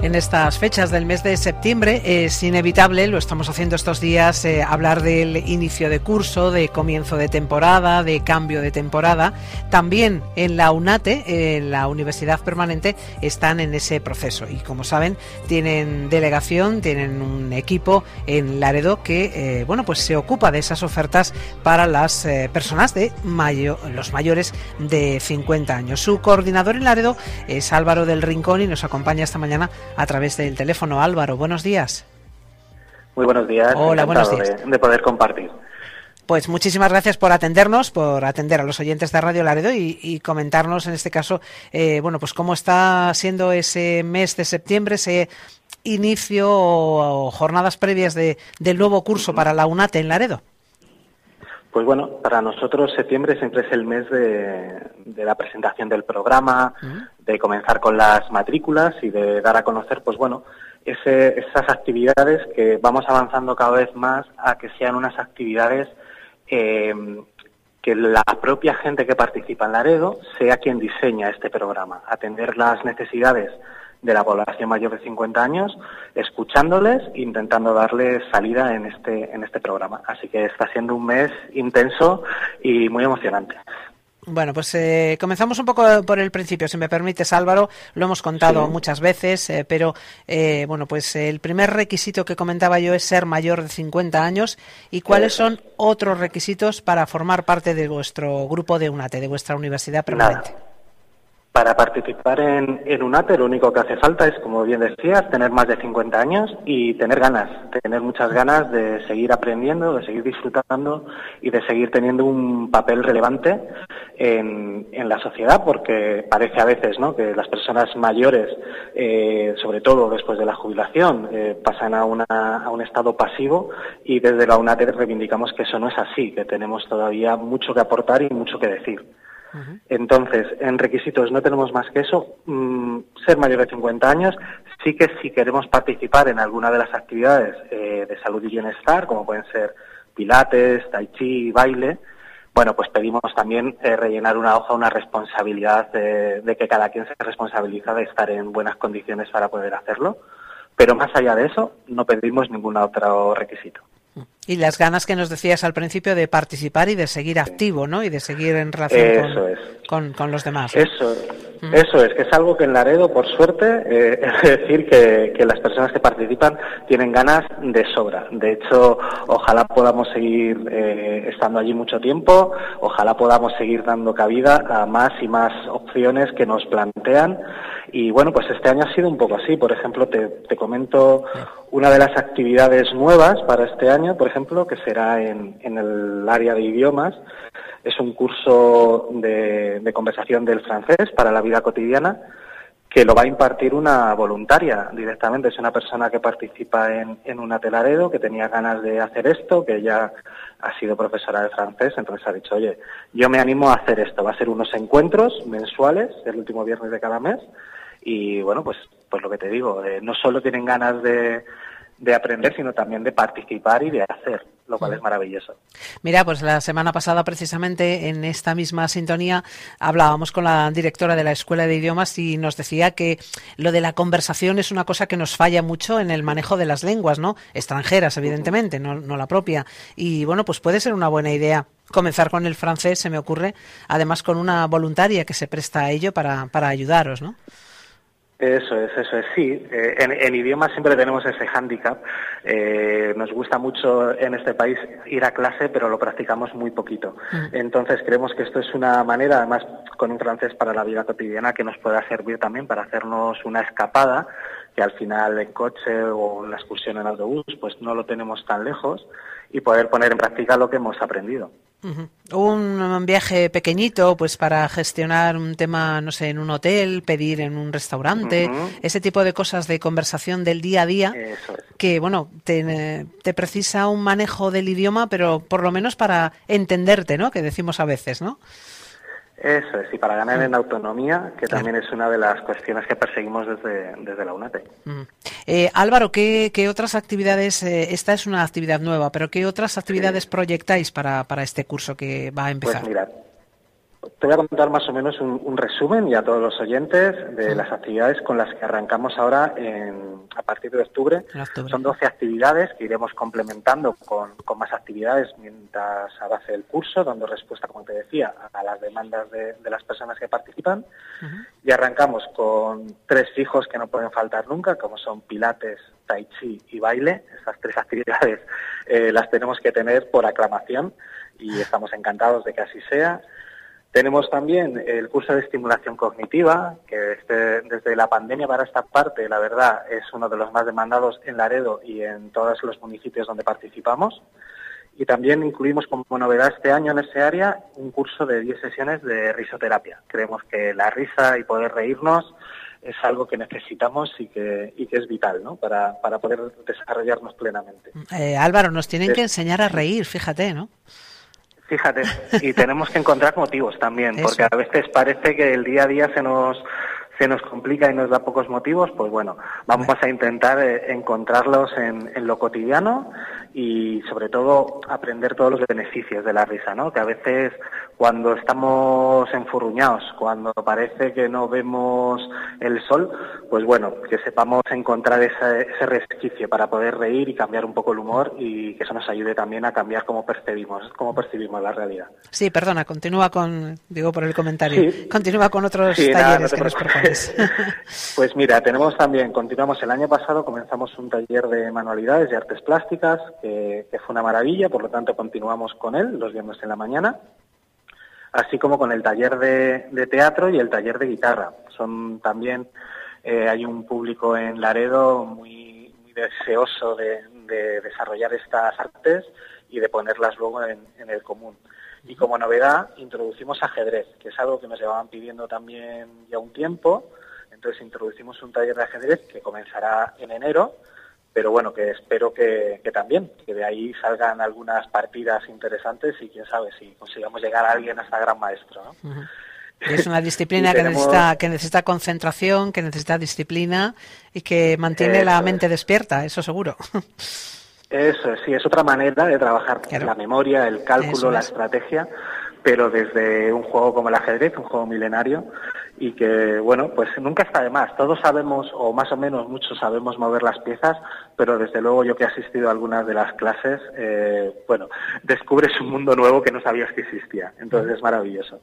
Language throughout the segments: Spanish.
En estas fechas del mes de septiembre es inevitable, lo estamos haciendo estos días, hablar del inicio de curso, de comienzo de temporada, de cambio de temporada. También en la UNATE, en la Universidad Permanente, están en ese proceso y, como saben, tienen delegación, tienen un equipo en Laredo que pues se ocupa de esas ofertas para las personas de los mayores de 50 años. Su coordinador en Laredo es Álvaro del Rincón y nos acompaña esta mañana a través del teléfono. Álvaro, buenos días. Muy buenos días. Hola, buenos días. De poder compartir. Pues muchísimas gracias por atendernos, por atender a los oyentes de Radio Laredo y comentarnos en este caso, pues cómo está siendo ese mes de septiembre, ese inicio o jornadas previas del nuevo curso para la UNATE en Laredo. Pues bueno, para nosotros septiembre siempre es el mes de la presentación del programa, de comenzar con las matrículas y de dar a conocer, esas actividades que vamos avanzando cada vez más a que sean unas actividades que la propia gente que participa en Laredo sea quien diseña este programa, atender las necesidades de la población mayor de 50 años, escuchándoles e intentando darles salida en este programa. Así que está siendo un mes intenso y muy emocionante. Bueno, pues comenzamos un poco por el principio, si me permites, Álvaro. Lo hemos contado muchas veces, pero el primer requisito que comentaba yo es ser mayor de 50 años. ¿Y cuáles son otros requisitos para formar parte de vuestro grupo de UNATE, de vuestra universidad permanente? Para participar en UNATE lo único que hace falta es, como bien decías, tener más de 50 años y tener muchas ganas de seguir aprendiendo, de seguir disfrutando y de seguir teniendo un papel relevante en la sociedad, porque parece a veces, ¿no?, que las personas mayores, sobre todo después de la jubilación, pasan a un estado pasivo, y desde la UNATE reivindicamos que eso no es así, que tenemos todavía mucho que aportar y mucho que decir. Entonces, en requisitos no tenemos más que eso, ser mayor de 50 años. Sí que si queremos participar en alguna de las actividades de salud y bienestar, como pueden ser pilates, tai chi, baile, pues pedimos también rellenar una responsabilidad de que cada quien se responsabiliza de estar en buenas condiciones para poder hacerlo. Pero más allá de eso, no pedimos ningún otro requisito. Y las ganas que nos decías al principio de participar y de seguir activo, ¿no? Y de seguir en relación con los demás, ¿no? Eso es, que es algo que en Laredo, por suerte, es decir que las personas que participan tienen ganas de sobra. De hecho, ojalá podamos seguir estando allí mucho tiempo, ojalá podamos seguir dando cabida a más y más opciones que nos plantean. Y pues este año ha sido un poco así. Por ejemplo, te comento una de las actividades nuevas para este año, por ejemplo, que será en el área de idiomas. Es un curso de conversación del francés para la vida cotidiana, que lo va a impartir una voluntaria directamente. Es una persona que participa en UNATE Laredo, que tenía ganas de hacer esto, que ella ha sido profesora de francés, entonces ha dicho, oye, yo me animo a hacer esto. Va a ser unos encuentros mensuales, el último viernes de cada mes, y pues lo que te digo, no solo tienen ganas de aprender, sino también de participar y de hacer, lo cual es maravilloso. Mira, pues la semana pasada, precisamente en esta misma sintonía, hablábamos con la directora de la Escuela de Idiomas y nos decía que lo de la conversación es una cosa que nos falla mucho en el manejo de las lenguas, ¿no? Extranjeras, evidentemente, no la propia. Y pues puede ser una buena idea comenzar con el francés, se me ocurre, además con una voluntaria que se presta a ello para ayudaros, ¿no? Eso es, sí. En idiomas siempre tenemos ese hándicap. Nos gusta mucho en este país ir a clase, pero lo practicamos muy poquito. Entonces creemos que esto es una manera, además con un francés para la vida cotidiana, que nos pueda servir también para hacernos una escapada, que al final en coche o en la excursión en autobús pues no lo tenemos tan lejos, y poder poner en práctica lo que hemos aprendido. Un viaje pequeñito, pues para gestionar un tema, no sé, en un hotel, pedir en un restaurante, ese tipo de cosas de conversación del día a día, que te precisa un manejo del idioma, pero por lo menos para entenderte, ¿no? Que decimos a veces, ¿no? Eso es, y para ganar en autonomía, que también es una de las cuestiones que perseguimos desde la UNATE. Álvaro, ¿qué otras actividades, esta es una actividad nueva, pero qué otras actividades proyectáis para este curso que va a empezar? Pues mirad, Te voy a contar más o menos un resumen y a todos los oyentes de las actividades con las que arrancamos ahora a partir de octubre. Son 12 actividades que iremos complementando con más actividades mientras avance el curso, dando respuesta, como te decía, a las demandas de las personas que participan. Y arrancamos con 3 fijos que no pueden faltar nunca, como son pilates, tai chi y baile. Estas 3 actividades las tenemos que tener por aclamación y estamos encantados de que así sea. Tenemos también el curso de estimulación cognitiva, que desde la pandemia para esta parte, la verdad, es uno de los más demandados en Laredo y en todos los municipios donde participamos. Y también incluimos como novedad este año en ese área un curso de 10 sesiones de risoterapia. Creemos que la risa y poder reírnos es algo que necesitamos y que es vital, ¿no? Para poder desarrollarnos plenamente. Álvaro, nos tienen que enseñar a reír, fíjate, ¿no? Fíjate, y tenemos que encontrar motivos también, porque a veces parece que el día a día se nos complica y nos da pocos motivos. Pues bueno, vamos a intentar encontrarlos en lo cotidiano y sobre todo aprender todos los beneficios de la risa, ¿no? Que a veces cuando estamos enfurruñados, cuando parece que no vemos el sol, pues bueno, que sepamos encontrar ese resquicio para poder reír y cambiar un poco el humor y que eso nos ayude también a cambiar cómo percibimos la realidad. Sí, perdona, continúa por el comentario. Sí. Continúa con otros talleres que nos propones. Pues mira, continuamos el año pasado, comenzamos un taller de manualidades y artes plásticas que fue una maravilla, por lo tanto continuamos con él los viernes en la mañana, así como con el taller de teatro y el taller de guitarra. Son también, hay un público en Laredo muy deseoso de desarrollar estas artes y de ponerlas luego en el común. Y como novedad introducimos ajedrez, que es algo que nos llevaban pidiendo también ya un tiempo. Entonces introducimos un taller de ajedrez que comenzará en enero, pero bueno, que espero que también, que de ahí salgan algunas partidas interesantes y quién sabe si consigamos llegar a alguien hasta gran maestro, ¿no? Uh-huh. Es una disciplina que necesita concentración, que necesita disciplina y que mantiene la mente despierta, eso seguro. Eso sí, es otra manera de trabajar la memoria, el cálculo, la estrategia, pero desde un juego como el ajedrez, un juego milenario, y que, bueno, pues nunca está de más. Todos sabemos, o más o menos muchos sabemos mover las piezas, pero desde luego yo que he asistido a algunas de las clases, descubres un mundo nuevo que no sabías que existía. Entonces es maravilloso.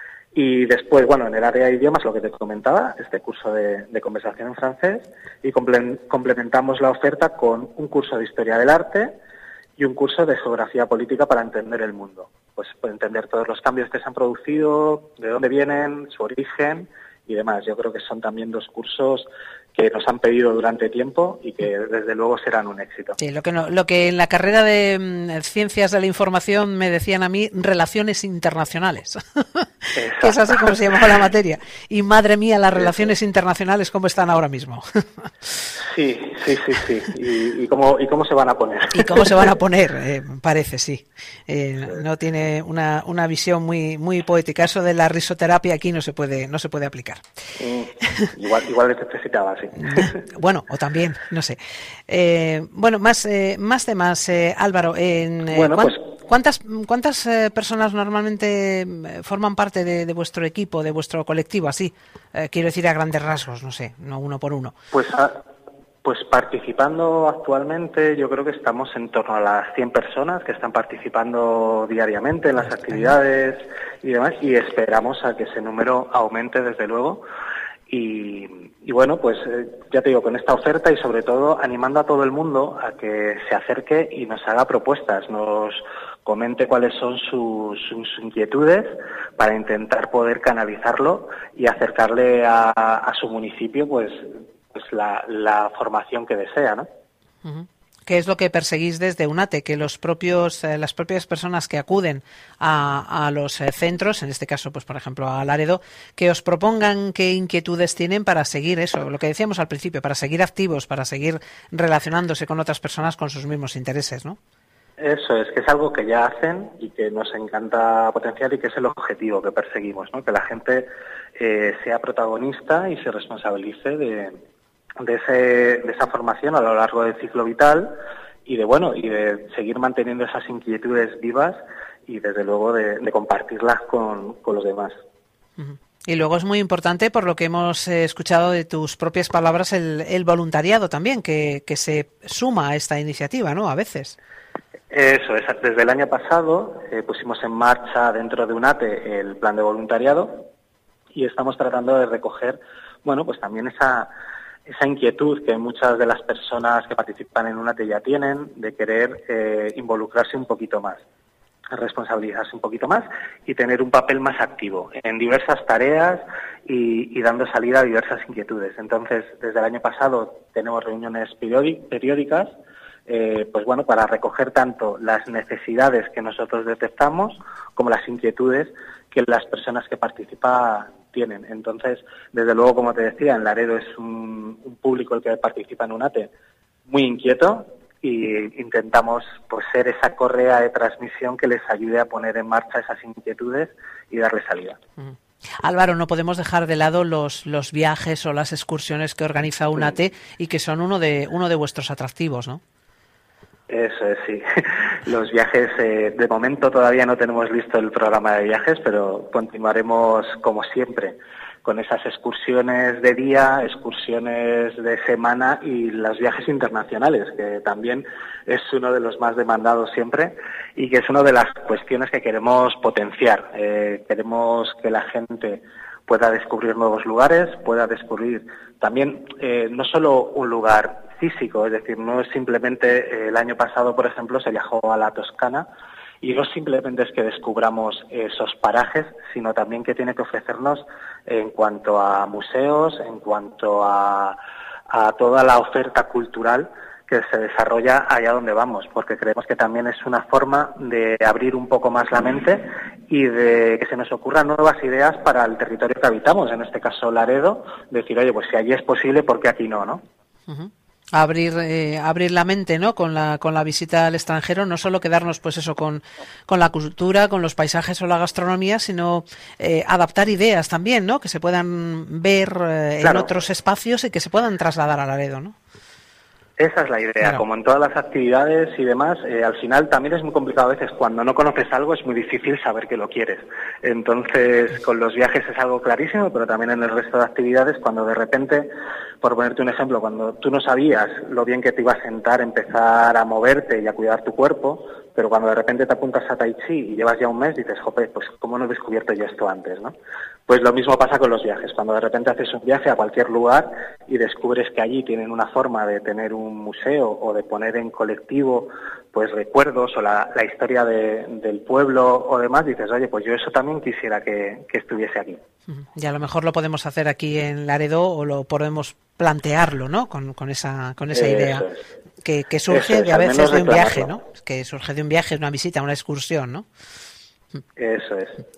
Y después, bueno, en el área de idiomas, lo que te comentaba, este curso de conversación en francés, y complementamos la oferta con un curso de historia del arte y un curso de geografía política para entender el mundo. Pues entender todos los cambios que se han producido, de dónde vienen, su origen y demás. Yo creo que son también 2 cursos que nos han pedido durante tiempo y que desde luego serán un éxito. Sí, lo que en la carrera de Ciencias de la Información me decían a mí, relaciones internacionales, que es así como se llamaba la materia. Y madre mía, las relaciones internacionales, ¿cómo están ahora mismo? Sí. ¿Y cómo se van a poner? ¿Y cómo se van a poner? Parece, sí. No tiene una visión muy poética. Eso de la risoterapia aquí no se puede aplicar. Igual necesitaba, sí. Bueno, o también, no sé. Más temas, Álvaro. ¿Cuántas personas normalmente forman parte de vuestro equipo, de vuestro colectivo? Así, quiero decir a grandes rasgos, no sé, no uno por uno. Pues participando actualmente, yo creo que estamos en torno a las 100 personas que están participando diariamente en las actividades y demás, y esperamos a que ese número aumente desde luego. Y bueno, pues ya te digo, con esta oferta y sobre todo animando a todo el mundo a que se acerque y nos haga propuestas, nos comente cuáles son sus inquietudes para intentar poder canalizarlo y acercarle a su municipio pues la formación que desea, ¿no? Uh-huh. ¿Qué es lo que perseguís desde UNATE? Que las propias personas que acuden a los centros, en este caso, pues por ejemplo a Laredo, que os propongan qué inquietudes tienen para seguir eso, lo que decíamos al principio, para seguir activos, para seguir relacionándose con otras personas con sus mismos intereses, ¿no? Eso es, que es algo que ya hacen y que nos encanta potenciar y que es el objetivo que perseguimos, ¿no? Que la gente sea protagonista y se responsabilice de esa formación a lo largo del ciclo vital y de seguir manteniendo esas inquietudes vivas y desde luego de compartirlas con los demás. Y luego es muy importante, por lo que hemos escuchado de tus propias palabras, el voluntariado también, que se suma a esta iniciativa, ¿no? A veces. Eso es. Desde el año pasado pusimos en marcha dentro de UNATE el plan de voluntariado y estamos tratando de recoger, bueno, pues también esa inquietud que muchas de las personas que participan en UNATE ya tienen de querer involucrarse un poquito más, responsabilizarse un poquito más y tener un papel más activo en diversas tareas y dando salida a diversas inquietudes. Entonces, desde el año pasado tenemos reuniones periódicas, pues bueno, para recoger tanto las necesidades que nosotros detectamos como las inquietudes que las personas que participan tienen. Entonces, desde luego, como te decía, en Laredo es un público el que participa en UNATE muy inquieto, y intentamos pues ser esa correa de transmisión que les ayude a poner en marcha esas inquietudes y darle salida. Álvaro, no podemos dejar de lado los viajes o las excursiones que organiza UNATE y que son uno de vuestros atractivos, ¿no? Eso es, sí. Los viajes, de momento todavía no tenemos listo el programa de viajes, pero continuaremos como siempre con esas excursiones de día, excursiones de semana y los viajes internacionales, que también es uno de los más demandados siempre y que es una de las cuestiones que queremos potenciar. Queremos que la gente pueda descubrir nuevos lugares, pueda descubrir también no solo un lugar físico, es decir, no es simplemente el año pasado, por ejemplo, se viajó a la Toscana, y no simplemente es que descubramos esos parajes, sino también que tiene que ofrecernos en cuanto a museos, en cuanto a toda la oferta cultural que se desarrolla allá donde vamos, porque creemos que también es una forma de abrir un poco más la mente y de que se nos ocurran nuevas ideas para el territorio que habitamos, en este caso Laredo, decir, oye, pues si allí es posible, ¿por qué aquí no, no? Uh-huh. Abrir la mente, ¿no? Con la visita al extranjero, no solo quedarnos pues eso con la cultura, con los paisajes o la gastronomía, sino adaptar ideas también, ¿no? Que se puedan ver en otros espacios y que se puedan trasladar a Laredo, ¿no? Esa es la idea, claro. Como en todas las actividades y demás, al final también es muy complicado a veces, cuando no conoces algo es muy difícil saber que lo quieres. Entonces, con los viajes es algo clarísimo, pero también en el resto de actividades, cuando de repente, por ponerte un ejemplo, cuando tú no sabías lo bien que te iba a sentar, empezar a moverte y a cuidar tu cuerpo, pero cuando de repente te apuntas a Tai Chi y llevas ya un mes, dices, jope, pues ¿cómo no he descubierto yo esto antes, no? Pues lo mismo pasa con los viajes. Cuando de repente haces un viaje a cualquier lugar y descubres que allí tienen una forma de tener un museo o de poner en colectivo pues recuerdos o la historia del pueblo o demás, dices, oye, pues yo eso también quisiera que estuviese aquí. Y a lo mejor lo podemos hacer aquí en Laredo o lo podemos plantearlo, ¿no? Con esa idea que surge a veces de un viaje, ¿no? Que surge de un viaje, una visita, una excursión, ¿no? Eso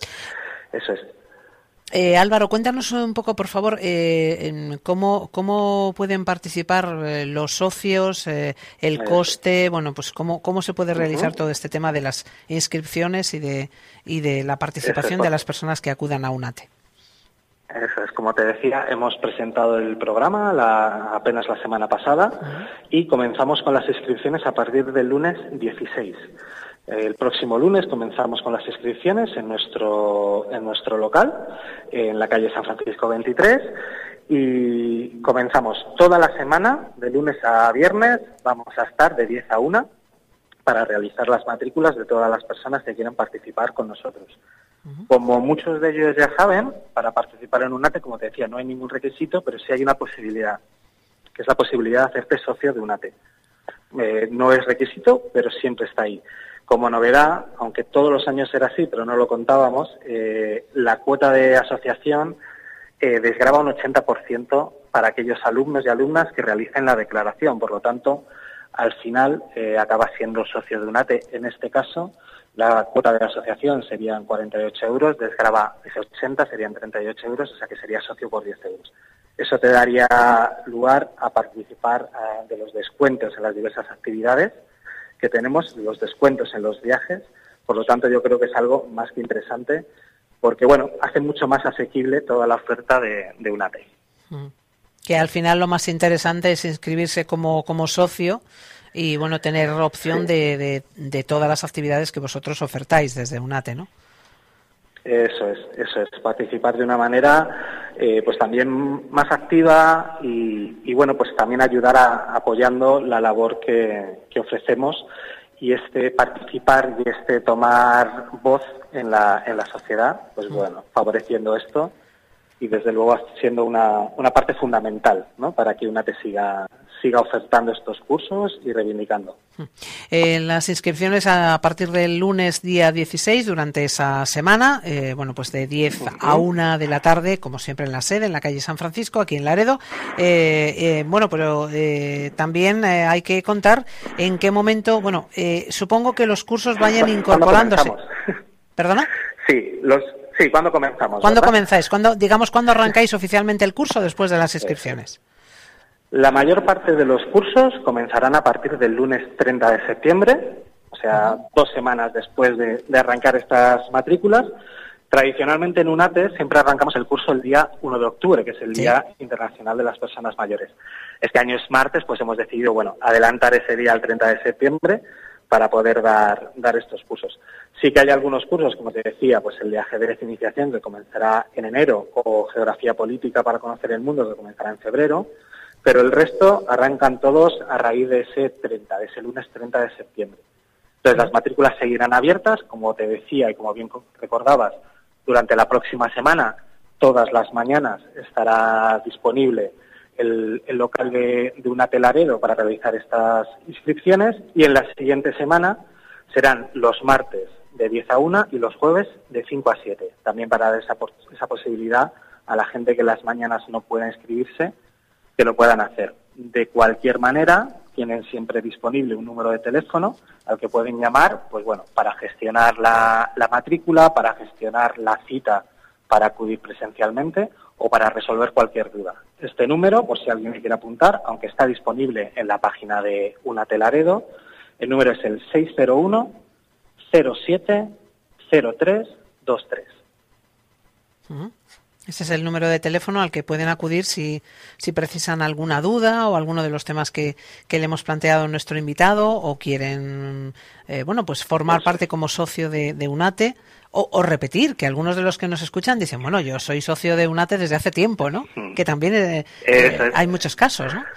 es. Álvaro, cuéntanos un poco, por favor, cómo pueden participar los socios, el coste, bueno, pues cómo se puede realizar todo este tema de las inscripciones y de la participación de las personas que acudan a UNATE. Eso es, como te decía, hemos presentado el programa apenas la semana pasada y comenzamos con las inscripciones a partir del lunes 16. El próximo lunes comenzamos con las inscripciones en nuestro local, en la calle San Francisco 23, y comenzamos toda la semana, de lunes a viernes, vamos a estar de 10 a 1 para realizar las matrículas de todas las personas que quieran participar con nosotros. Como muchos de ellos ya saben, para participar en UNATE, como te decía, no hay ningún requisito, pero sí hay una posibilidad, que es la posibilidad de hacerte socio de UNATE. No es requisito, pero siempre está ahí. Como novedad, aunque todos los años era así, pero no lo contábamos, la cuota de asociación desgrava un 80% para aquellos alumnos y alumnas que realicen la declaración. Por lo tanto, al final acaba siendo socio de UNATE. En este caso, la cuota de asociación serían 48 euros, desgrava ese 80, serían 38 euros, o sea que sería socio por 10 euros. Eso te daría lugar a participar de los descuentos en las diversas actividades que tenemos, los descuentos en los viajes. Por lo tanto, yo creo que es algo más que interesante porque, bueno, hace mucho más asequible toda la oferta de UNATE. Que al final lo más interesante es inscribirse como socio y bueno, tener opción de todas las actividades que vosotros ofertáis desde UNATE, ¿no? Eso es, participar de una manera pues también más activa y bueno, pues también ayudar apoyando la labor que ofrecemos y participar y tomar voz en la sociedad, pues bueno, favoreciendo esto y desde luego siendo una parte fundamental, ¿no?, para que UNATE siga ofertando estos cursos y reivindicando. Las inscripciones a partir del lunes día 16 durante esa semana, bueno, pues de 10 a 1 de la tarde, como siempre en la sede, en la calle San Francisco, aquí en Laredo. Bueno, pero también hay que contar en qué momento, bueno, supongo que los cursos vayan incorporándose. ¿Perdona? Sí, ¿cuándo comenzamos? ¿Cuándo ¿verdad? comenzáis? ¿Cuándo arrancáis oficialmente el curso después de las inscripciones? La mayor parte de los cursos comenzarán a partir del lunes 30 de septiembre, o sea, 2 semanas después de arrancar estas matrículas. Tradicionalmente en UNATE siempre arrancamos el curso el día 1 de octubre, que es el Día Internacional de las Personas Mayores. Este año es martes, pues hemos decidido, bueno, adelantar ese día al 30 de septiembre para poder dar estos cursos. Sí que hay algunos cursos, como te decía, pues el de ajedrez de iniciación, que comenzará en enero, o geografía política para conocer el mundo, que comenzará en febrero, pero el resto arrancan todos a raíz de ese lunes 30 de septiembre. Entonces las matrículas seguirán abiertas, como te decía y como bien recordabas, durante la próxima semana, todas las mañanas estará disponible el local de UNATE Laredo para realizar estas inscripciones y en la siguiente semana serán los martes de 10 a 1 y los jueves de 5 a 7, también para dar esa posibilidad a la gente que las mañanas no pueda inscribirse, que lo puedan hacer. De cualquier manera, tienen siempre disponible un número de teléfono al que pueden llamar, pues bueno, para gestionar la matrícula, para gestionar la cita para acudir presencialmente o para resolver cualquier duda. Este número, por si alguien me quiere apuntar, aunque está disponible en la página de UNATE Laredo, el número es el 601 07 03 23. Ese es el número de teléfono al que pueden acudir si precisan alguna duda o alguno de los temas que le hemos planteado a nuestro invitado o quieren bueno, pues formar parte como socio de UNATE o repetir, que algunos de los que nos escuchan dicen, bueno, yo soy socio de UNATE desde hace tiempo, ¿no? Que también hay muchos casos, ¿no?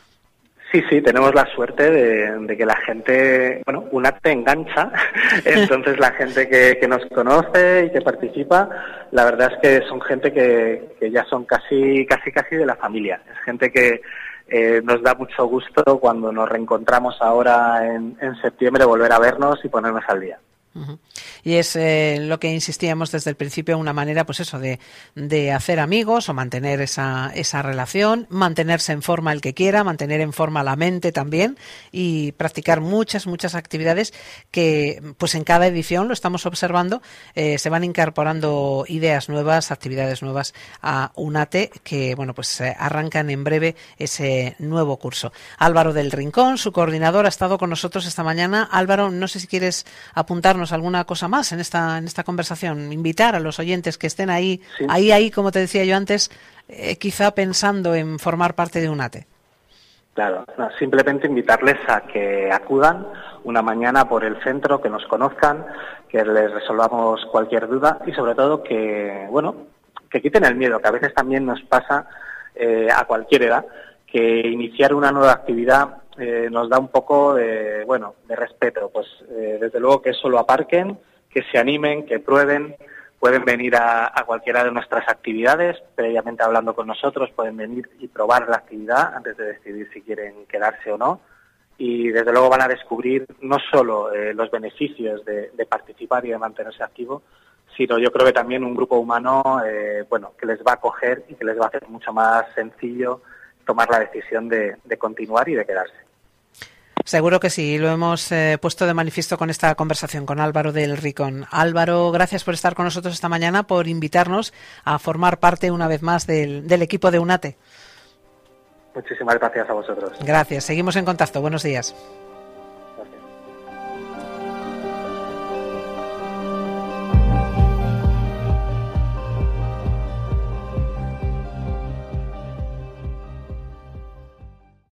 Sí, tenemos la suerte de que la gente, bueno, UNATE engancha, entonces la gente que nos conoce y que participa, la verdad es que son gente que ya son casi de la familia. Es gente que nos da mucho gusto cuando nos reencontramos ahora en septiembre volver a vernos y ponernos al día. Uh-huh. Y es lo que insistíamos desde el principio, una manera, pues eso, de hacer amigos o mantener esa relación, mantenerse en forma el que quiera, mantener en forma la mente también y practicar muchas actividades que, pues en cada edición, lo estamos observando, se van incorporando ideas nuevas, actividades nuevas a UNATE que, bueno, pues arrancan en breve ese nuevo curso. Álvaro del Rincón, su coordinador, ha estado con nosotros esta mañana. Álvaro, no sé si quieres apuntarnos alguna cosa más en esta conversación, invitar a los oyentes que estén ahí, como te decía yo antes, quizá pensando en formar parte de UNATE. Claro, simplemente invitarles a que acudan una mañana por el centro, que nos conozcan, que les resolvamos cualquier duda y sobre todo que quiten el miedo, que a veces también nos pasa a cualquier edad, que iniciar una nueva actividad nos da un poco de respeto. Pues desde luego que eso lo aparquen, que se animen, que prueben, pueden venir a cualquiera de nuestras actividades, previamente hablando con nosotros, pueden venir y probar la actividad antes de decidir si quieren quedarse o no. Y desde luego van a descubrir no solo los beneficios de participar y de mantenerse activo, sino yo creo que también un grupo humano que les va a acoger y que les va a hacer mucho más sencillo tomar la decisión de continuar y de quedarse. Seguro que sí, lo hemos puesto de manifiesto con esta conversación con Álvaro del Rincón. Álvaro, gracias por estar con nosotros esta mañana, por invitarnos a formar parte una vez más del equipo de UNATE. Muchísimas gracias a vosotros. Gracias, seguimos en contacto, buenos días.